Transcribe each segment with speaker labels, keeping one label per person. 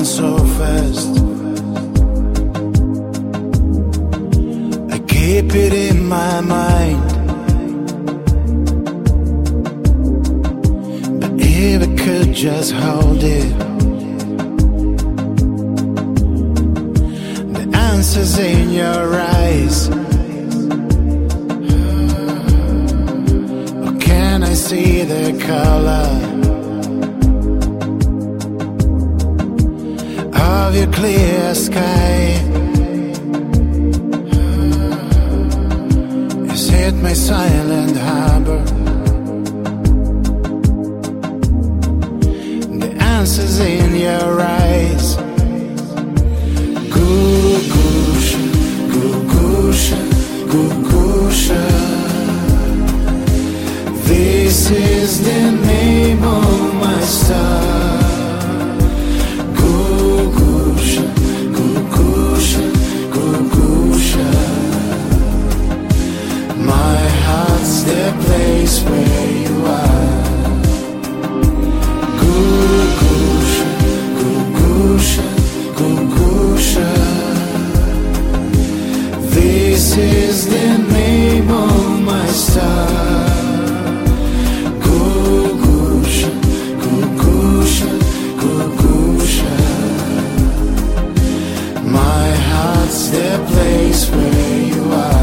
Speaker 1: so fast. I keep it in my mind, but if I could just hold it, the answer's in your eyes. Or can I see the color of your clear sky? Is it my silent harbor? The answer's in your eyes. Gugusha, Gugusha, Gugusha. This is the name of my star. The place where you are. Gugusha, Gugusha, Gugusha. This is the name of my star. Gugusha, Gugusha, Gugusha. My heart's the place where you are.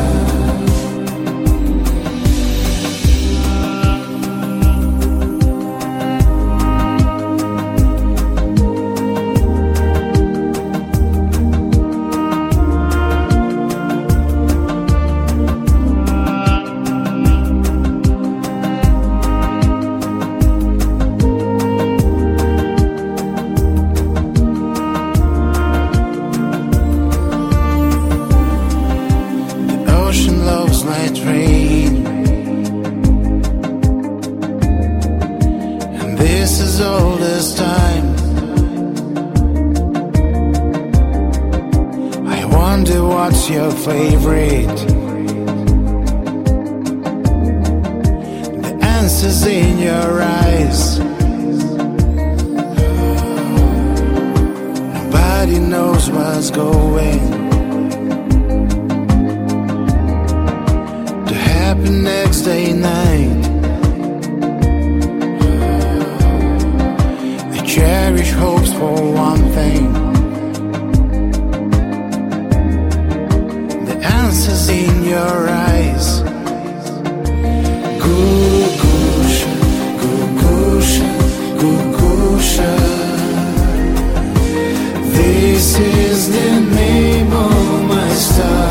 Speaker 1: My train, and this is all this time. I wonder what's your favorite. The answer's in your eyes. Nobody knows what's going next day night. I cherish hopes for one thing. The answer's in your eyes. Gugusha, Gugusha, Gugusha. This is the name of my star.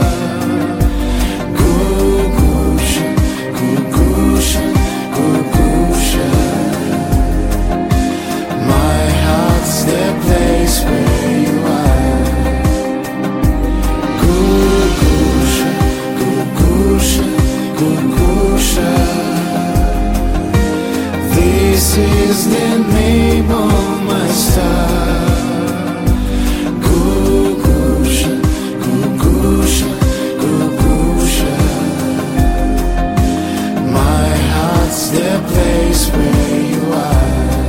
Speaker 1: The place where you are. Gugusha, Gugusha, Gugusha. This is the name of my star. Gugusha, Gugusha, Gugusha. My heart's the place where you are.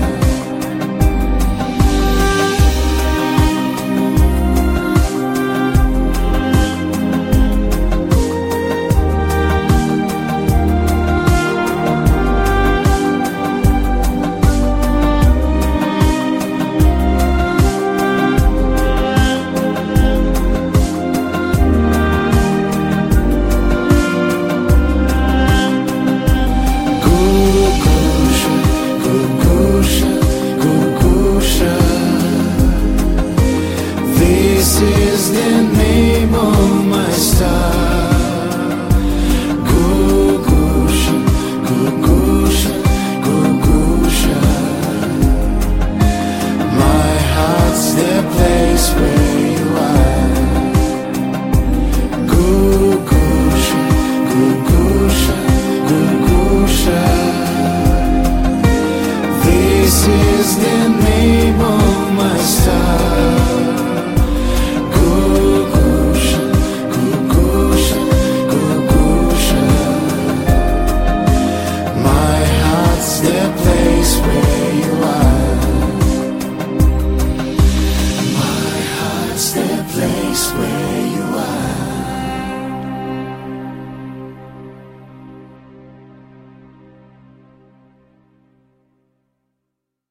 Speaker 1: This is the name of my star. Gugusha, Gugusha, Gugusha. My heart's the place where you are. Gugusha, Gugusha, Gugusha. This is the name of my star. The place where you are. place where